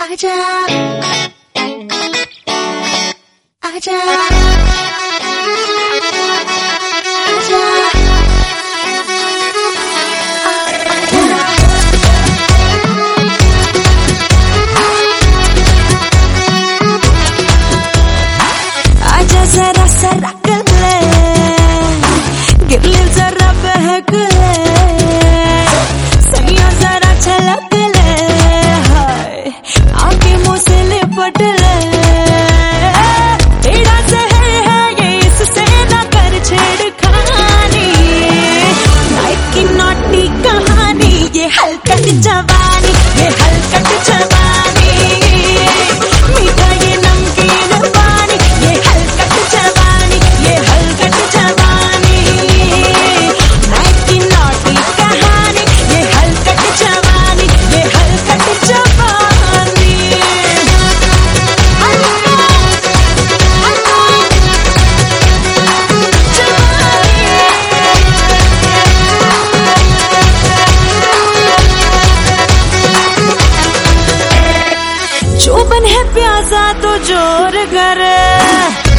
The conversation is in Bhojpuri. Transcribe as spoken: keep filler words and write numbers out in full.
आजा आजा आजा जरा सरक ले गिरले जरा बहक ले सैया जरा छलक ले हाय आके मुझसे लिपट ले तेरा जहर है ये इससे ना कर छेड़खानी लाइफ की नॉटी कहानी ये हलकट जवानी ये हलकट जवानी मीठा ये नमकीन पानी ये हलकट जवानी ये हलकट जवानी लाइफ की नॉटी कहानी ये हलकट जवानी ये हलकट जवानी चौबन है प्यासा तो जोर करे